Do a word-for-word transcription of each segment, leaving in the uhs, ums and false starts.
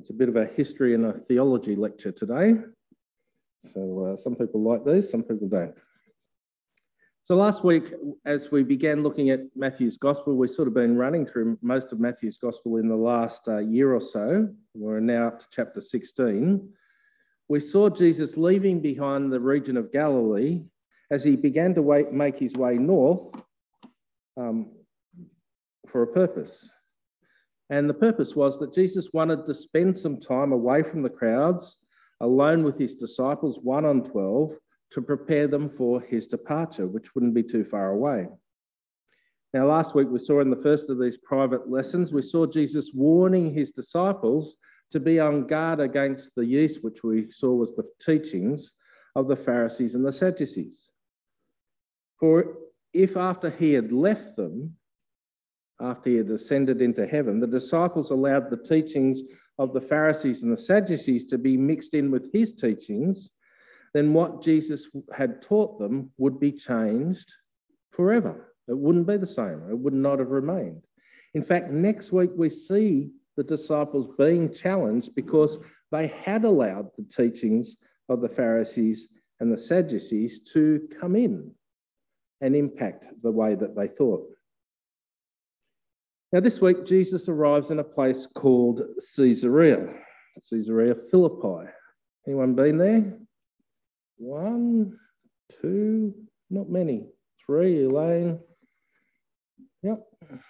It's a bit of a history and a theology lecture today. So uh, some people like these, some people don't. So last week, as we began looking at Matthew's Gospel, we've sort of been running through most of Matthew's Gospel in the last uh, year or so. We're now up to chapter sixteen. We saw Jesus leaving behind the region of Galilee as he began to wait, make his way north um, for a purpose. And the purpose was that Jesus wanted to spend some time away from the crowds, alone with his disciples, one on twelve, to prepare them for his departure, which wouldn't be too far away. Now, last week we saw in the first of these private lessons, we saw Jesus warning his disciples to be on guard against the yeast, which we saw was the teachings of the Pharisees and the Sadducees. For if after he had left them, after he had ascended into heaven, the disciples allowed the teachings of the Pharisees and the Sadducees to be mixed in with his teachings, then what Jesus had taught them would be changed forever. It wouldn't be the same. It would not have remained. In fact, next week we see the disciples being challenged because they had allowed the teachings of the Pharisees and the Sadducees to come in and impact the way that they thought. Now, this week, Jesus arrives in a place called Caesarea, Caesarea Philippi. Anyone been there? One, two, not many. Three, Elaine. Yep.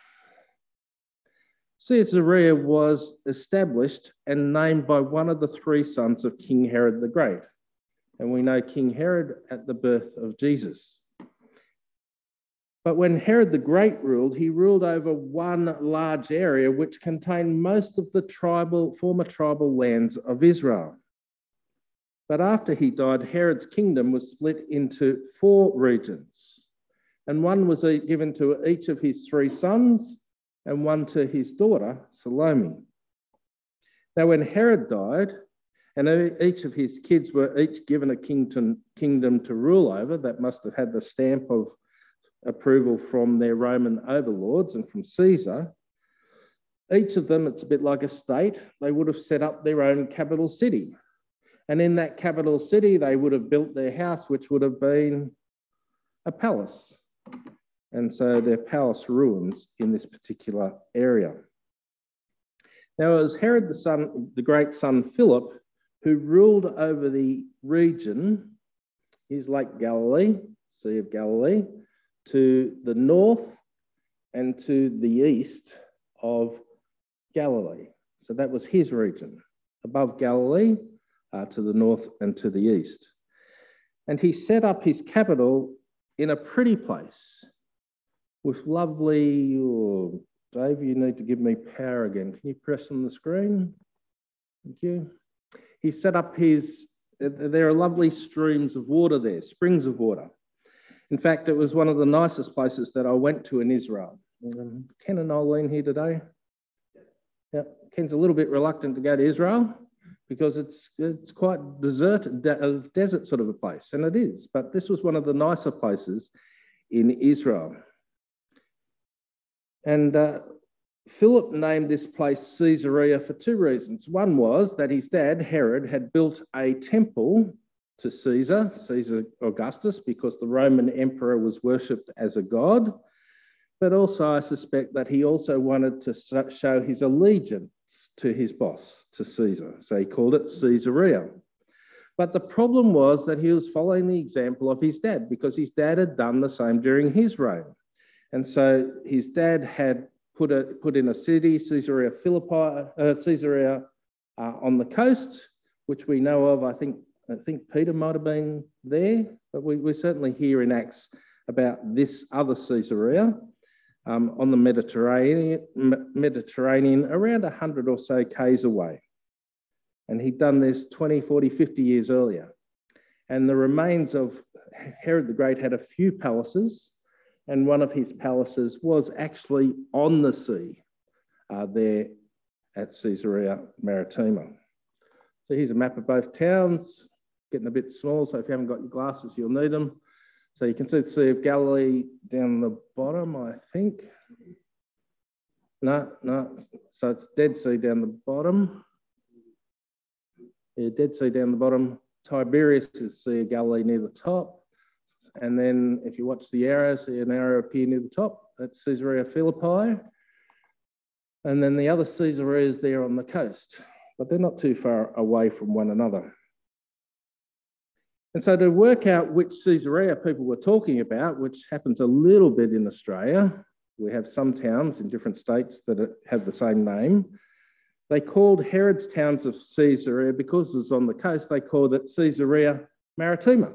Caesarea was established and named by one of the three sons of King Herod the Great. And we know King Herod at the birth of Jesus. But when Herod the Great ruled, he ruled over one large area which contained most of the tribal, former tribal lands of Israel. But after he died, Herod's kingdom was split into four regions, and one was given to each of his three sons and one to his daughter, Salome. Now, when Herod died, and each of his kids were each given a kingdom, kingdom to rule over, that must have had the stamp of approval from their Roman overlords and from Caesar, each of them, it's a bit like a state, they would have set up their own capital city. And in that capital city, they would have built their house, which would have been a palace. And so their palace ruins in this particular area. Now, it was Herod the son, the great son Philip, who ruled over the region, here's Lake Galilee, Sea of Galilee, to the north and to the east of Galilee. So that was his region, above Galilee, uh, to the north and to the east. And he set up his capital in a pretty place with lovely, oh, Dave, you need to give me power again. Can you press on the screen? Thank you. He set up his, there are lovely streams of water there, springs of water. In fact, it was one of the nicest places that I went to in Israel. Um, Ken and Eileen here today. Yeah, Ken's a little bit reluctant to go to Israel because it's it's quite desert, de- desert sort of a place, and it is. But this was one of the nicer places in Israel. And uh, Philip named this place Caesarea for two reasons. One was that his dad, Herod, had built a temple to Caesar, Caesar Augustus, because the Roman emperor was worshipped as a god. But also, I suspect that he also wanted to show his allegiance to his boss, to Caesar. So he called it Caesarea. But the problem was that he was following the example of his dad, because his dad had done the same during his reign. And so his dad had put, a, put in a city, Caesarea Philippi, uh, Caesarea uh, on the coast, which we know of. I think I think Peter might have been there, but we, we certainly hear in Acts about this other Caesarea um, on the Mediterranean, Mediterranean, around one hundred or so k's away. And he'd done this twenty, forty, fifty years earlier. And the remains of Herod the Great had a few palaces, and one of his palaces was actually on the sea uh, there at Caesarea Maritima. So here's a map of both towns, getting a bit small, so if you haven't got your glasses, you'll need them. So you can see the Sea of Galilee down the bottom, I think. No, no, so it's Dead Sea down the bottom. the Dead Sea down the bottom, Tiberias is the Sea of Galilee near the top. And then if you watch the arrow, see an arrow appear near the top, that's Caesarea Philippi. And then the other Caesareas there on the coast, but they're not too far away from one another. And so to work out which Caesarea people were talking about, which happens a little bit in Australia, we have some towns in different states that have the same name. They called Herod's towns of Caesarea, because it's on the coast, they called it Caesarea Maritima.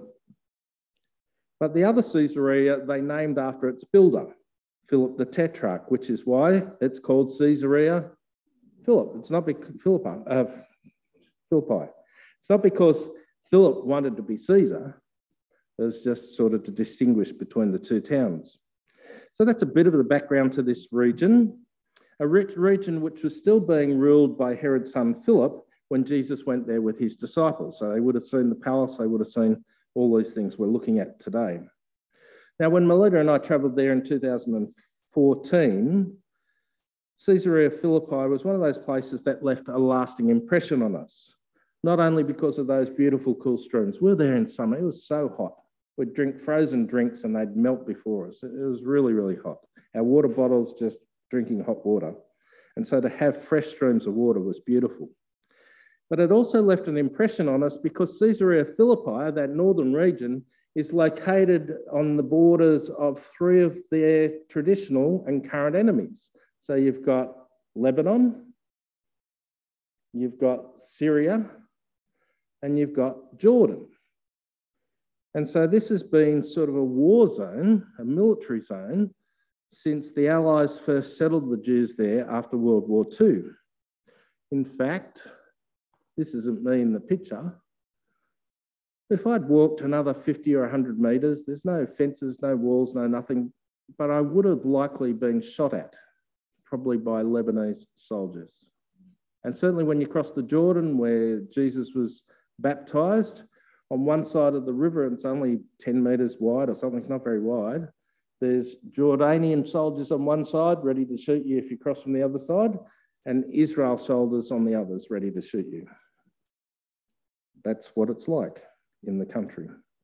But the other Caesarea, they named after its builder, Philip the Tetrarch, which is why it's called Caesarea Philip. It's not because Philippi, uh, Philippi. It's not because Philip wanted to be Caesar. It was just sort of to distinguish between the two towns. So that's a bit of the background to this region, a rich region which was still being ruled by Herod's son Philip when Jesus went there with his disciples. So they would have seen the palace, they would have seen all these things we're looking at today. Now, when Melita and I travelled there in two thousand fourteen, Caesarea Philippi was one of those places that left a lasting impression on us, not only because of those beautiful cool streams. We were there in summer, it was so hot. We'd drink frozen drinks and they'd melt before us. It was really, really hot. Our water bottles just drinking hot water. And so to have fresh streams of water was beautiful. But it also left an impression on us because Caesarea Philippi, that northern region, is located on the borders of three of their traditional and current enemies. So you've got Lebanon, you've got Syria, and you've got Jordan. And so this has been sort of a war zone, a military zone, since the Allies first settled the Jews there after World War Two. In fact, this isn't me in the picture. If I'd walked another fifty or one hundred metres, there's no fences, no walls, no nothing, but I would have likely been shot at, probably by Lebanese soldiers. And certainly when you cross the Jordan, where Jesus was baptised, on one side of the river, and it's only ten metres wide or something, it's not very wide, there's Jordanian soldiers on one side ready to shoot you if you cross from the other side, and Israel soldiers on the others ready to shoot you. That's what it's like in the country.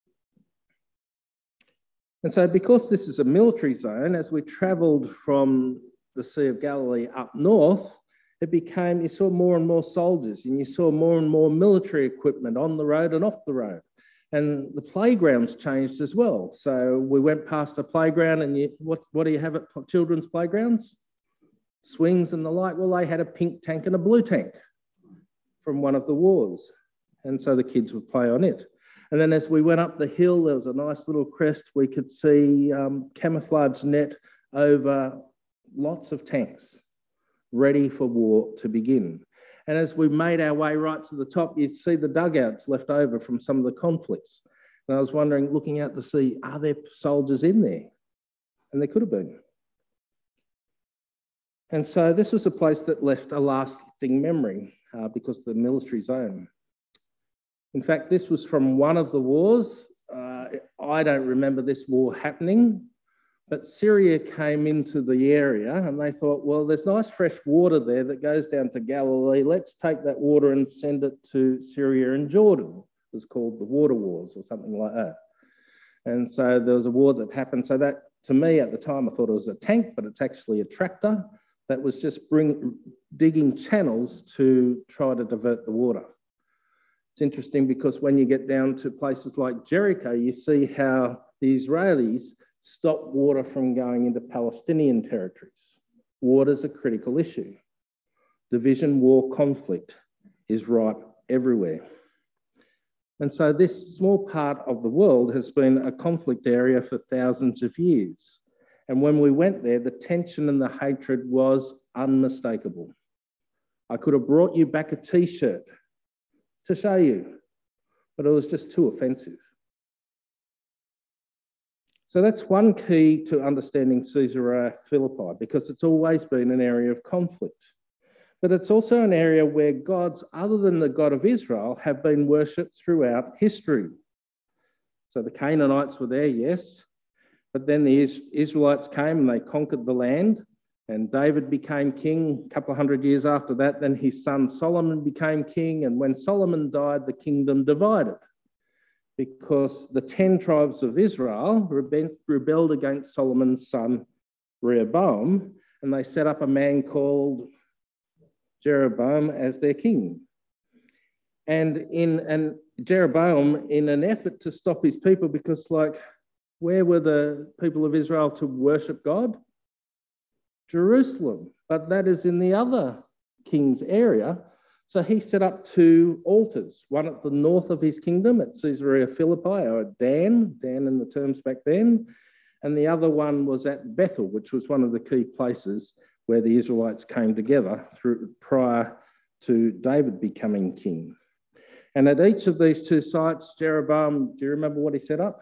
And so because this is a military zone, as we travelled from the Sea of Galilee up north, it became, you saw more and more soldiers and you saw more and more military equipment on the road and off the road. And the playgrounds changed as well. So we went past a playground and you, what, what do you have at children's playgrounds? Swings and the like. Well, they had a pink tank and a blue tank from one of the wars. And so the kids would play on it. And then as we went up the hill, there was a nice little crest. We could see um, camouflage net over lots of tanks ready for war to begin. And as we made our way right to the top, you'd see the dugouts left over from some of the conflicts. And I was wondering, looking out to see, are there soldiers in there? And there could have been. And so this was a place that left a lasting memory uh, because of the military zone. In fact, this was from one of the wars. Uh, I don't remember this war happening, but Syria came into the area and they thought, well, there's nice fresh water there that goes down to Galilee. Let's take that water and send it to Syria and Jordan. It was called the Water Wars or something like that. And so there was a war that happened. So that, to me at the time, I thought it was a tank, but it's actually a tractor that was just bring, digging channels to try to divert the water. It's interesting because when you get down to places like Jericho, you see how the Israelis stop water from going into Palestinian territories. Water is a critical issue. Division, war, conflict is ripe everywhere. And so this small part of the world has been a conflict area for thousands of years. And when we went there, the tension and the hatred was unmistakable. I could have brought you back a t-shirt to show you, but it was just too offensive. So that's one key to understanding Caesarea Philippi, because it's always been an area of conflict. But it's also an area where gods other than the God of Israel have been worshipped throughout history. So the Canaanites were there, yes, but then the Israelites came and they conquered the land And David became king a couple of hundred years after that. Then his son Solomon became king. And when Solomon died, the kingdom divided because the ten tribes of Israel rebelled against Solomon's son Rehoboam, and they set up a man called Jeroboam as their king. And in and Jeroboam, in an effort to stop his people, because like, where were the people of Israel to worship God? Jerusalem, but that is in the other king's area. So he set up two altars, one at the north of his kingdom at Caesarea Philippi, or at Dan, Dan in the terms back then, and the other one was at Bethel, which was one of the key places where the Israelites came together through, prior to David becoming king. And at each of these two sites, Jeroboam, do you remember what he set up?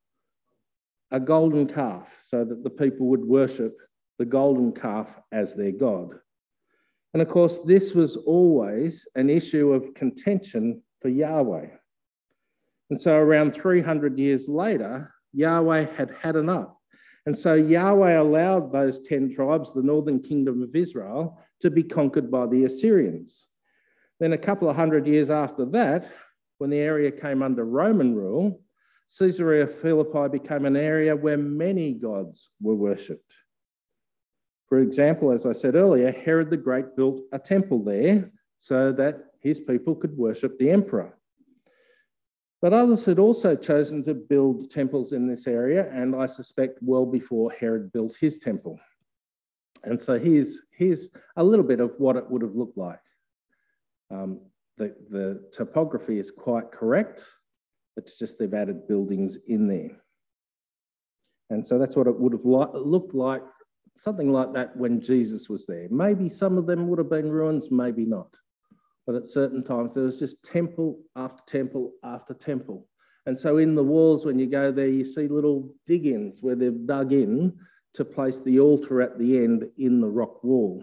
A golden calf, so that the people would worship the golden calf as their god. And of course, this was always an issue of contention for Yahweh. And so around three hundred years later, Yahweh had had enough. And so Yahweh allowed those ten tribes, the northern kingdom of Israel, to be conquered by the Assyrians. Then a couple of hundred years after that, when the area came under Roman rule, Caesarea Philippi became an area where many gods were worshipped. For example, as I said earlier, Herod the Great built a temple there so that his people could worship the emperor. But others had also chosen to build temples in this area, and I suspect well before Herod built his temple. And so here's, here's a little bit of what it would have looked like. Um, the, the topography is quite correct. It's just they've added buildings in there. And so that's what it would have li- looked like, something like that when Jesus was there. Maybe some of them would have been ruins, maybe not. But at certain times, there was just temple after temple after temple. And so in the walls, when you go there, you see little dig-ins where they've dug in to place the altar at the end in the rock wall.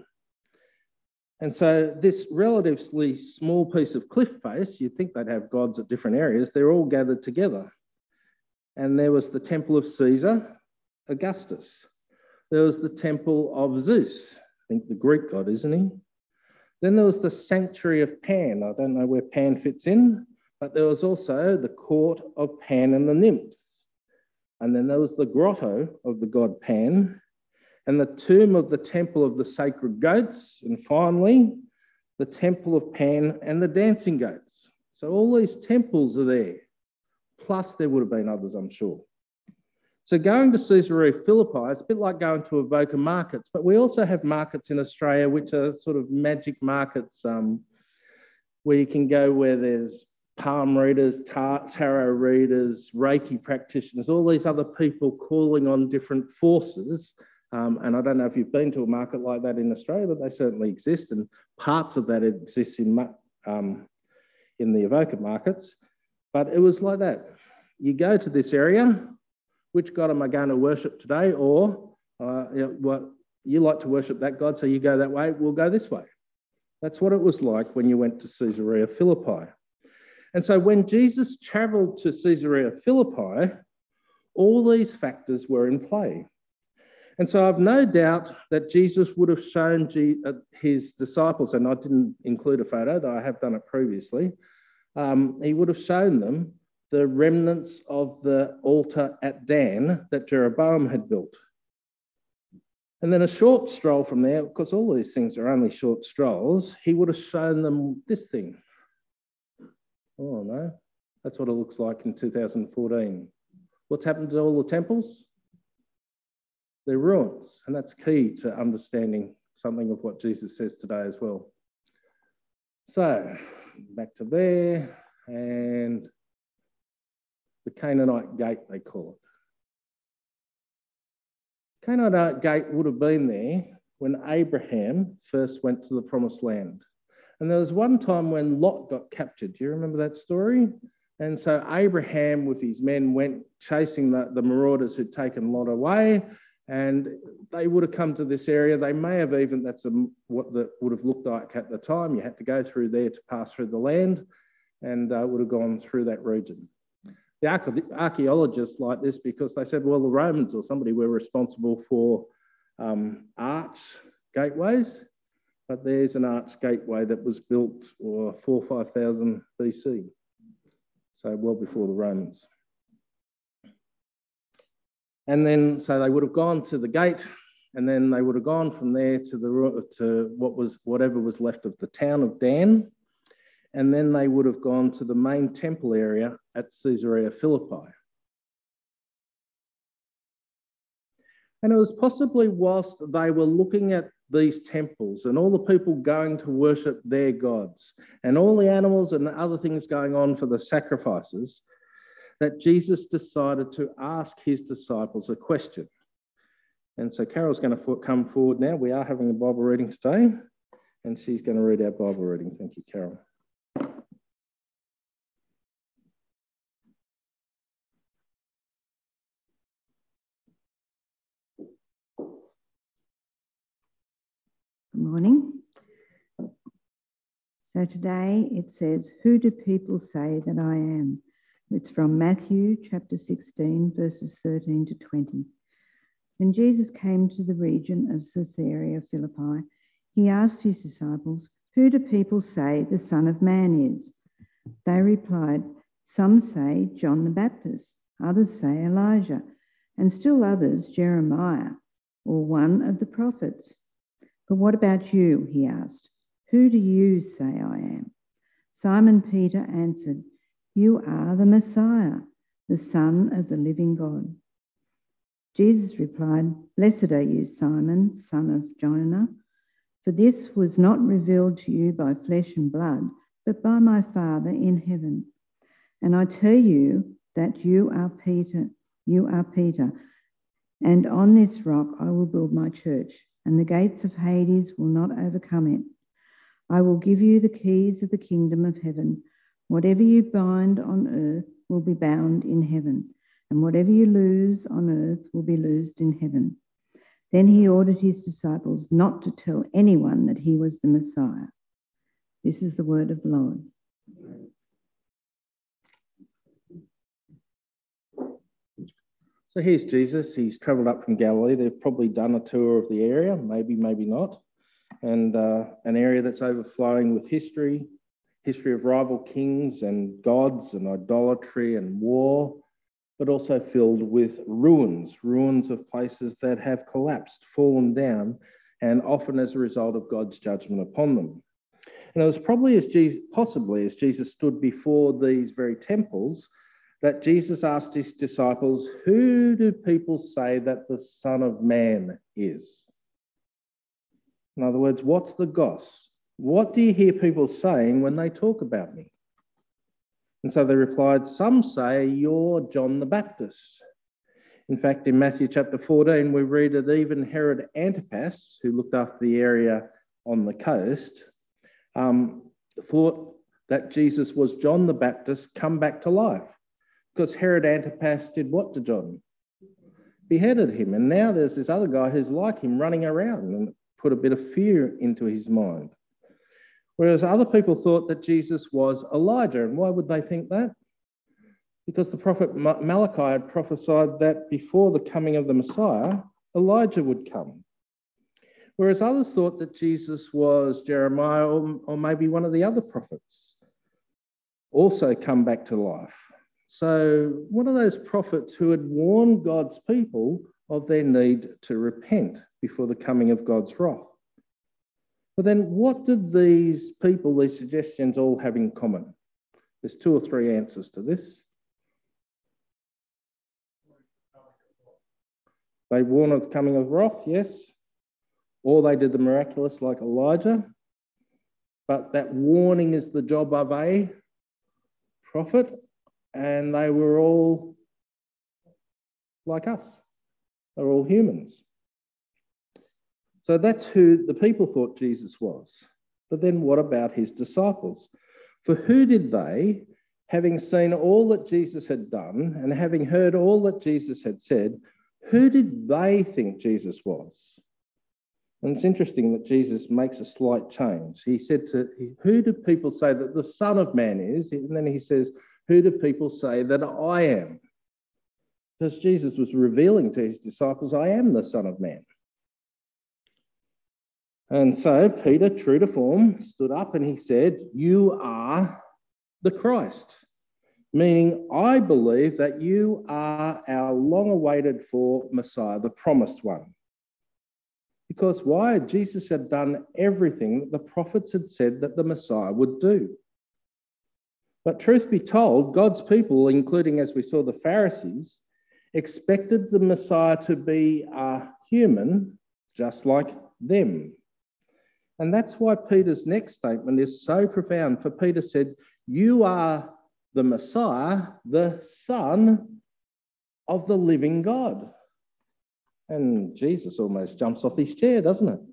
And so this relatively small piece of cliff face, you'd think they'd have gods at different areas, they're all gathered together. And there was the temple of Caesar Augustus. There was the temple of Zeus, I think the Greek god, isn't he? Then there was the sanctuary of Pan. I don't know where Pan fits in, but there was also the court of Pan and the nymphs. And then there was the grotto of the god Pan, and the tomb of the temple of the sacred goats, and finally, the temple of Pan and the dancing goats. So all these temples are there, plus there would have been others, I'm sure. So going to Caesarea Philippi, it's a bit like going to Avoca markets, but we also have markets in Australia which are sort of magic markets um, where you can go where there's palm readers, tar- tarot readers, Reiki practitioners, all these other people calling on different forces. Um, and I don't know if you've been to a market like that in Australia, but they certainly exist, and parts of that exists in, um, in the Avoca markets. But it was like that. You go to this area, which God am I going to worship today? Or uh, you know, what, you like to worship that God, so you go that way, we'll go this way. That's what it was like when you went to Caesarea Philippi. And so when Jesus travelled to Caesarea Philippi, all these factors were in play. And so I've no doubt that Jesus would have shown G- uh, his disciples, and I didn't include a photo, though I have done it previously, um, he would have shown them the remnants of the altar at Dan that Jeroboam had built. And then a short stroll from there, because all these things are only short strolls, he would have shown them this thing. Oh no, that's what it looks like in two thousand fourteen. What's happened to all the temples? They're ruins, and that's key to understanding something of what Jesus says today as well. So, back to there, and the Canaanite gate, they call it. Canaanite gate would have been there when Abraham first went to the promised land. And there was one time when Lot got captured. Do you remember that story? And so Abraham with his men went chasing the, the marauders who'd taken Lot away, and they would have come to this area. They may have even, that's a, what that would have looked like at the time. You had to go through there to pass through the land, and uh, would have gone through that region. The archaeologists like this because they said, well, the Romans or somebody were responsible for um, arts gateways, but there's an arch gateway that was built or four or five thousand B C, so well before the Romans. And then, so they would have gone to the gate, and then they would have gone from there to the to what was whatever was left of the town of Dan, and then they would have gone to the main temple area at Caesarea Philippi. And it was possibly whilst they were looking at these temples and all the people going to worship their gods and all the animals and other things going on for the sacrifices, that Jesus decided to ask his disciples a question. And so Carol's going to come forward now. We are having a Bible reading today, and she's going to read our Bible reading. Thank you, Carol. Good morning. So today it says, "Who do people say that I am?" It's from Matthew chapter sixteen, verses thirteen to twenty. When Jesus came to the region of Caesarea Philippi, he asked his disciples, "Who do people say the Son of Man is?" They replied, "Some say John the Baptist, others say Elijah, and still others Jeremiah, or one of the prophets." "But what about you?" he asked. "Who do you say I am?" Simon Peter answered, "You are the Messiah, the Son of the living God." Jesus replied, "Blessed are you, Simon, son of Jonah, for this was not revealed to you by flesh and blood, but by my Father in heaven. And I tell you that you are Peter, you are Peter, and on this rock I will build my church, and the gates of Hades will not overcome it. I will give you the keys of the kingdom of heaven. Whatever you bind on earth will be bound in heaven, and whatever you loose on earth will be loosed in heaven." Then he ordered his disciples not to tell anyone that he was the Messiah. This is the word of the Lord. So here's Jesus. He's travelled up from Galilee. They've probably done a tour of the area, maybe, maybe not. And uh, an area that's overflowing with history, history of rival kings and gods and idolatry and war, but also filled with ruins, ruins of places that have collapsed, fallen down, and often as a result of God's judgment upon them. And it was probably as Jesus, possibly as Jesus stood before these very temples that Jesus asked his disciples, "Who do people say that the Son of Man is?" In other words, what's the goss? What do you hear people saying when they talk about me? And so they replied, "Some say you're John the Baptist." In fact, in Matthew chapter fourteen, we read that even Herod Antipas, who looked after the area on the coast, um, thought that Jesus was John the Baptist come back to life. Because Herod Antipas did what to John? Beheaded him. And now there's this other guy who's like him running around, and put a bit of fear into his mind. Whereas other people thought that Jesus was Elijah. And why would they think that? Because the prophet Malachi had prophesied that before the coming of the Messiah, Elijah would come. Whereas others thought that Jesus was Jeremiah or, or maybe one of the other prophets, also come back to life. So one of those prophets who had warned God's people of their need to repent before the coming of God's wrath. But then what did these people, these suggestions all have in common? There's two or three answers to this. They warned of the coming of wrath, yes. Or they did the miraculous like Elijah. But that warning is the job of a prophet. And they were all like us. They were all humans. So that's who the people thought Jesus was. But then what about his disciples? For who did they, having seen all that Jesus had done and having heard all that Jesus had said, who did they think Jesus was? And it's interesting that Jesus makes a slight change. He said to, who do people say that the Son of Man is? And then he says, who do people say that I am? Because Jesus was revealing to his disciples, I am the Son of Man. And so Peter, true to form, stood up and he said, "You are the Christ," meaning I believe that you are our long-awaited for Messiah, the promised one. Because why? Jesus had done everything that the prophets had said that the Messiah would do. But truth be told, God's people, including, as we saw, the Pharisees, expected the Messiah to be a human just like them. And that's why Peter's next statement is so profound. For Peter said, "You are the Messiah, the Son of the living God." And Jesus almost jumps off his chair, doesn't it?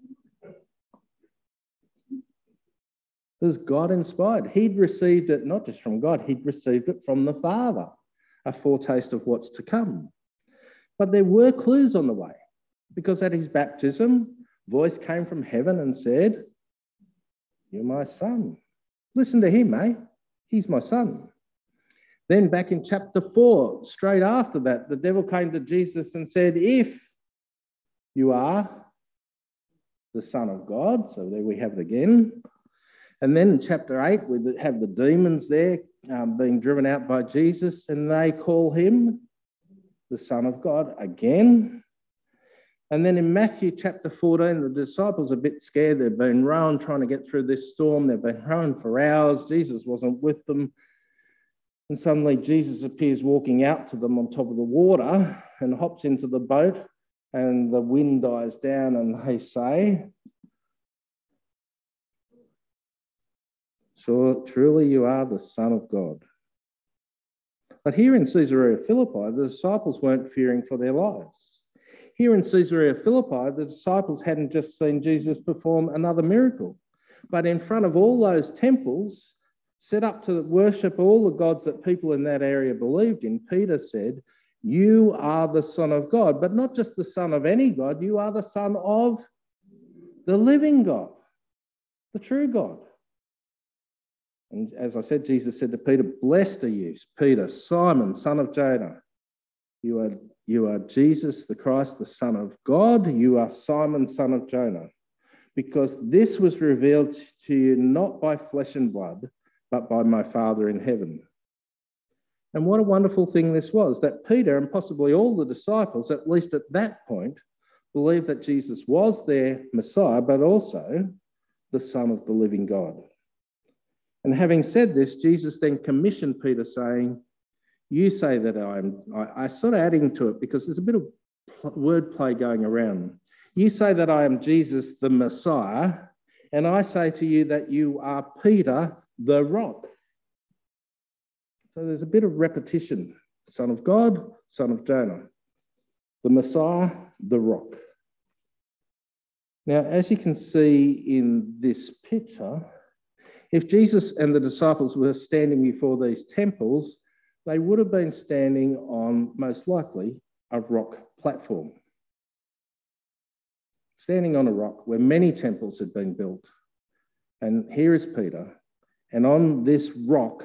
It was God inspired. He'd received it not just from God, he'd received it from the Father, a foretaste of what's to come. But there were clues on the way, because at his baptism, a voice came from heaven and said, "You're my son. Listen to him, eh? He's my son." Then back in chapter four, straight after that, the devil came to Jesus and said, "If you are the Son of God," so there we have it again. And then in chapter eight, we have the demons there um, being driven out by Jesus, and they call him the Son of God again. And then in Matthew chapter fourteen, the disciples are a bit scared. They've been rowing, trying to get through this storm. They've been rowing for hours. Jesus wasn't with them. And suddenly Jesus appears walking out to them on top of the water and hops into the boat, and the wind dies down, and they say, "Sure, truly you are the Son of God." But here in Caesarea Philippi, the disciples weren't fearing for their lives. Here in Caesarea Philippi, the disciples hadn't just seen Jesus perform another miracle, but in front of all those temples set up to worship all the gods that people in that area believed in, Peter said, "You are the Son of God," but not just the Son of any God, you are the Son of the living God, the true God. And as I said, Jesus said to Peter, "Blessed are you, Peter, Simon, son of Jonah. You are, you are Jesus the Christ, the Son of God. You are Simon, son of Jonah. Because this was revealed to you not by flesh and blood, but by my Father in heaven." And what a wonderful thing this was, that Peter and possibly all the disciples, at least at that point, believed that Jesus was their Messiah, but also the Son of the living God. And having said this, Jesus then commissioned Peter, saying, "You say that I'm," I, I sort of adding to it because there's a bit of wordplay going around. "You say that I am Jesus, the Messiah, and I say to you that you are Peter, the rock." So there's a bit of repetition. Son of God, Son of Jonah. The Messiah, the rock. Now, as you can see in this picture, if Jesus and the disciples were standing before these temples, they would have been standing on, most likely, a rock platform. Standing on a rock where many temples had been built. And here is Peter. And on this rock,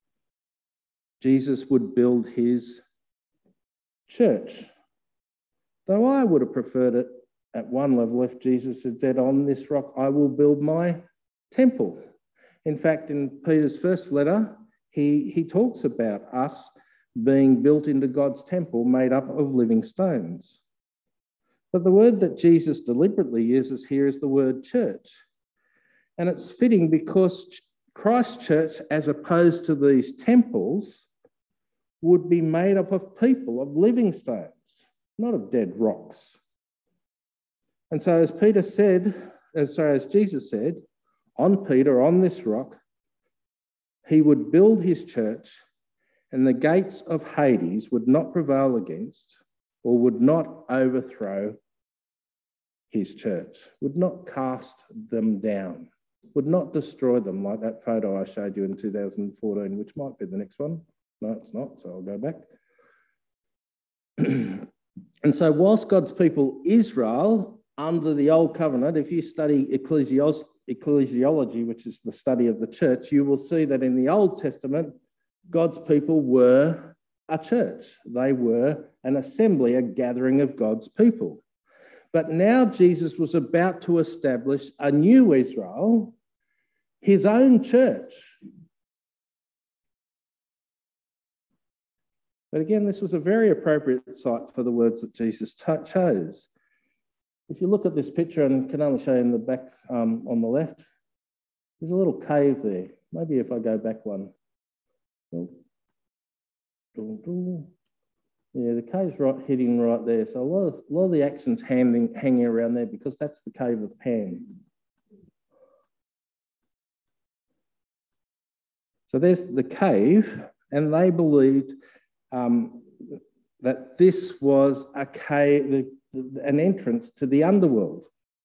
Jesus would build his church. Though I would have preferred it at one level if Jesus had said, "On this rock I will build my temple." In fact, in Peter's first letter, he, he talks about us being built into God's temple made up of living stones. But the word that Jesus deliberately uses here is the word church. And it's fitting because Christ's church, as opposed to these temples, would be made up of people, of living stones, not of dead rocks. And so as Peter said, as, sorry, as Jesus said, on Peter, on this rock, he would build his church, and the gates of Hades would not prevail against or would not overthrow his church, would not cast them down, would not destroy them like that photo I showed you in two thousand fourteen, which might be the next one. No, it's not, so I'll go back. And so whilst God's people, Israel, under the Old Covenant, if you study ecclesios ecclesiology, which is the study of the church, you will see that in the Old Testament, God's people were a church. They were an assembly, a gathering of God's people. But now Jesus was about to establish a new Israel, his own church. But again, this was a very appropriate site for the words that Jesus chose. If you look at this picture, and can only show you in the back um, on the left, there's a little cave there. Maybe if I go back one. Yeah, the cave's right hitting right there. So a lot of, a lot of the action's hanging, hanging around there because that's the cave of Pan. So there's the cave, and they believed um, that this was a cave, the, the, an entrance to the underworld.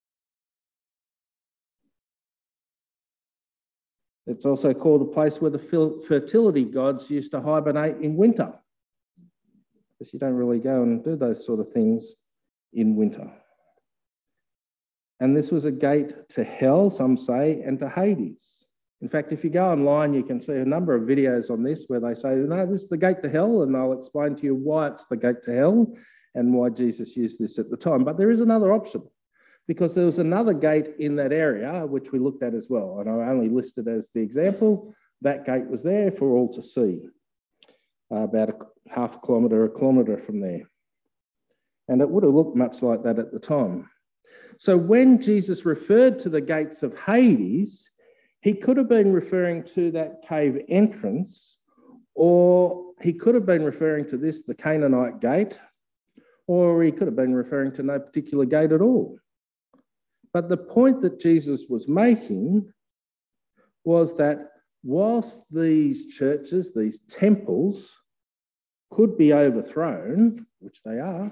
It's also called a place where the fertility gods used to hibernate in winter, because you don't really go and do those sort of things in winter. And this was a gate to hell, some say, and to Hades. In fact, if you go online, you can see a number of videos on this where they say, no, this is the gate to hell, and they'll explain to you why it's the gate to hell and why Jesus used this at the time. But there is another option, because there was another gate in that area, which we looked at as well. And I only listed as the example. That gate was there for all to see, uh, about a half a kilometre, a kilometre from there. And it would have looked much like that at the time. So when Jesus referred to the gates of Hades, he could have been referring to that cave entrance, or he could have been referring to this, the Canaanite gate, or he could have been referring to no particular gate at all. But the point that Jesus was making was that whilst these churches, these temples, could be overthrown, which they are,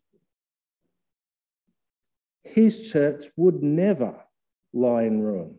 his church would never lie in ruin.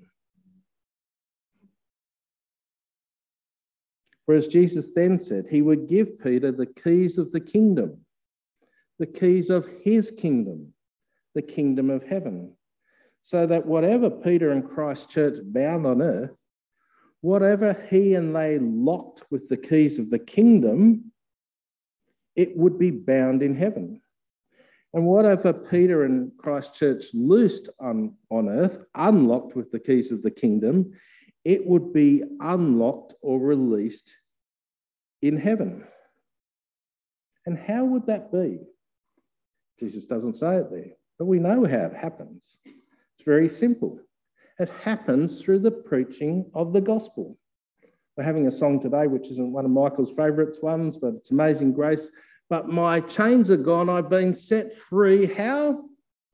For as Jesus then said, he would give Peter the keys of the kingdom, the keys of his kingdom, the kingdom of heaven, so that whatever Peter and Christ's church bound on earth, whatever he and they locked with the keys of the kingdom, it would be bound in heaven. And whatever Peter and Christ's church loosed on, on earth, unlocked with the keys of the kingdom, it would be unlocked or released in heaven. And how would that be? Jesus doesn't say it there, but we know how it happens. It's very simple. It happens through the preaching of the gospel. We're having a song today, which isn't one of Michael's favourite ones, but it's Amazing Grace. But my chains are gone, I've been set free. How?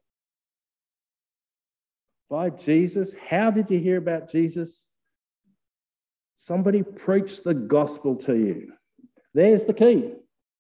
By Jesus. How did you hear about Jesus? Somebody preached the gospel to you. There's the key.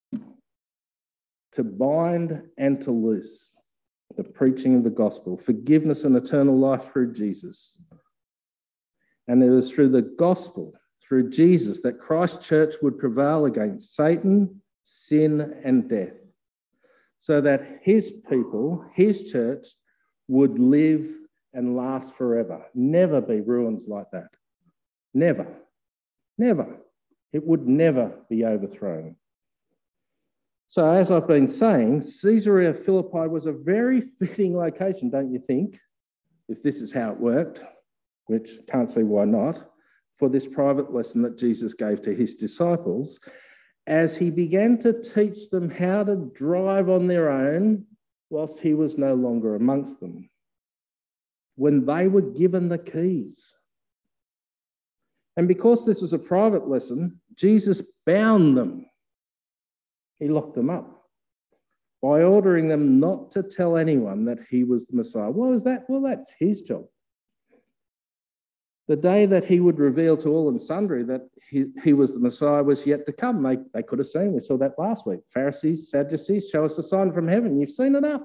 To bind and to loose. The preaching of the gospel. Forgiveness and eternal life through Jesus. And it was through the gospel, through Jesus, that Christ's church would prevail against Satan, sin, and death. So that his people, his church, would live and last forever. Never be ruins like that. Never. Never. It would never be overthrown. So as I've been saying, Caesarea Philippi was a very fitting location, don't you think, if this is how it worked, which can't see why not, for this private lesson that Jesus gave to his disciples, as he began to teach them how to drive on their own whilst he was no longer amongst them, when they were given the keys. And because this was a private lesson, Jesus bound them. He locked them up by ordering them not to tell anyone that he was the Messiah. What was that? Well, that's his job. The day that he would reveal to all and sundry that he, he was the Messiah was yet to come. They, they could have seen. We saw that last week. Pharisees, Sadducees, show us a sign from heaven. You've seen enough.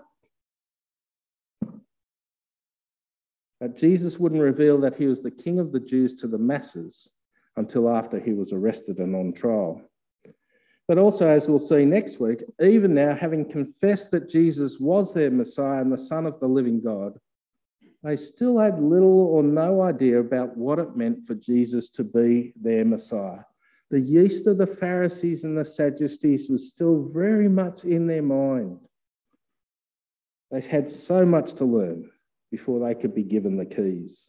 But Jesus wouldn't reveal that he was the King of the Jews to the masses until after he was arrested and on trial. But also, as we'll see next week, even now, having confessed that Jesus was their Messiah and the Son of the living God, they still had little or no idea about what it meant for Jesus to be their Messiah. The yeast of the Pharisees and the Sadducees was still very much in their mind. They had so much to learn before they could be given the keys.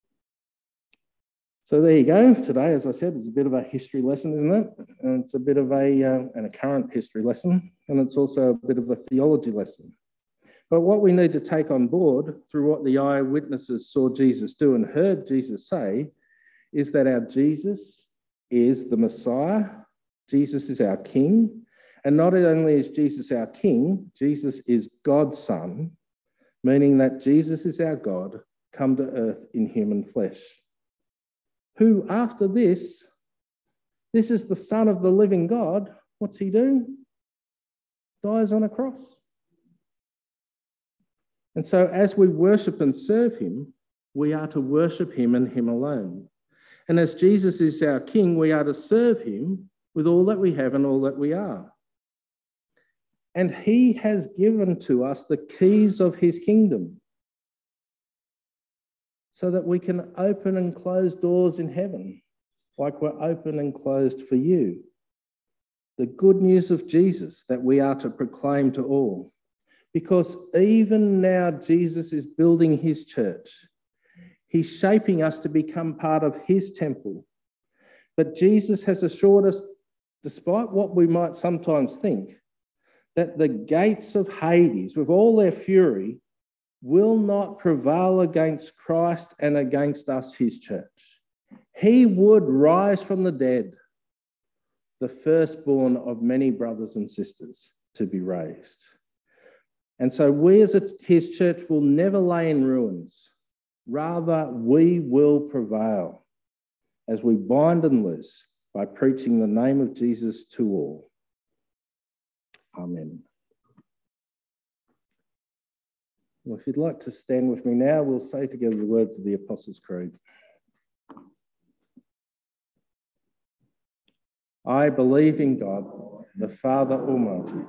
So there you go. Today, as I said, it's a bit of a history lesson, isn't it? And it's a bit of a, uh, and a current history lesson, and it's also a bit of a theology lesson. But what we need to take on board through what the eyewitnesses saw Jesus do and heard Jesus say is that our Jesus is the Messiah. Jesus is our King. And not only is Jesus our King, Jesus is God's Son, meaning that Jesus is our God, come to earth in human flesh. Who, after this, this is the Son of the living God, what's he do? Dies on a cross. And so as we worship and serve him, we are to worship him and him alone. And as Jesus is our King, we are to serve him with all that we have and all that we are. And he has given to us the keys of his kingdom so that we can open and close doors in heaven, like we're open and closed for you. The good news of Jesus that we are to proclaim to all. Because even now Jesus is building his church. He's shaping us to become part of his temple. But Jesus has assured us, despite what we might sometimes think, that the gates of Hades, with all their fury, will not prevail against Christ and against us, his church. He would rise from the dead, the firstborn of many brothers and sisters to be raised. And so we as a, his church will never lay in ruins. Rather, we will prevail as we bind and loose by preaching the name of Jesus to all. Amen. Well, if you'd like to stand with me now, we'll say together the words of the Apostles' Creed. I believe in God, the Father Almighty,